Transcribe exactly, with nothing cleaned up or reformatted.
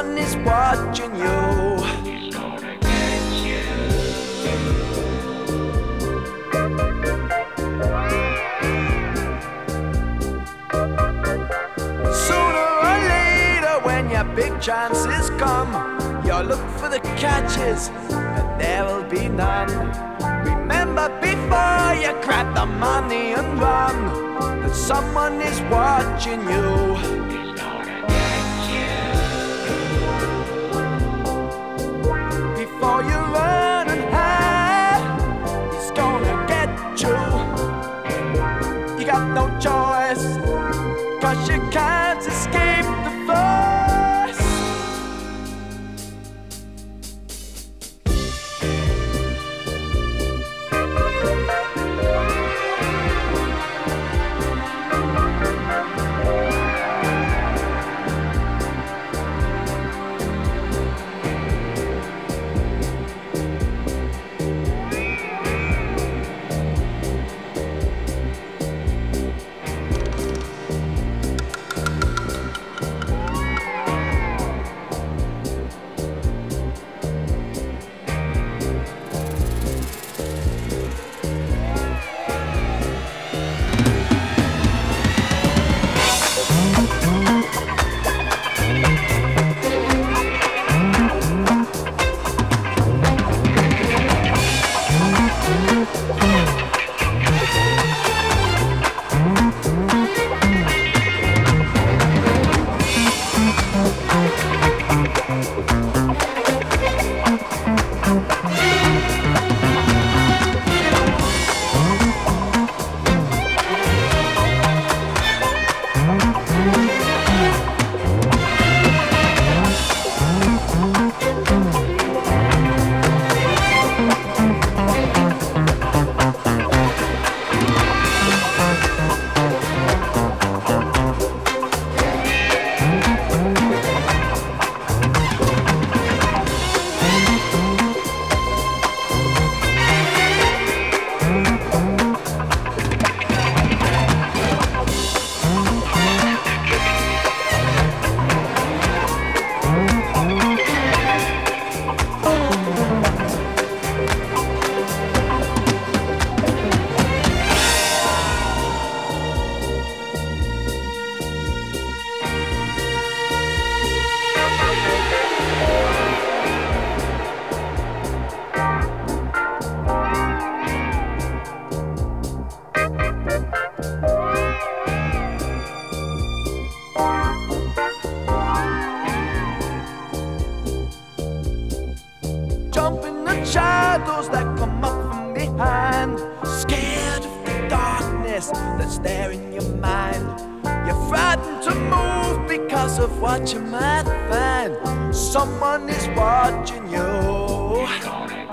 someone is watching you. He's gonna get you. Sooner or later, when your big chances come, you'll look for the catches, and there will be none. Remember before you grab the money and run, that someone is watching you. He's gonna get you. Before you run and hide, he's gonna get you. You got no choice, 'cause you can't escape the force. Jump in the shadows that come up from behind, scared of the darkness that's there in your mind. You're frightened to move because of what you might find. Someone is watching you. He's gonna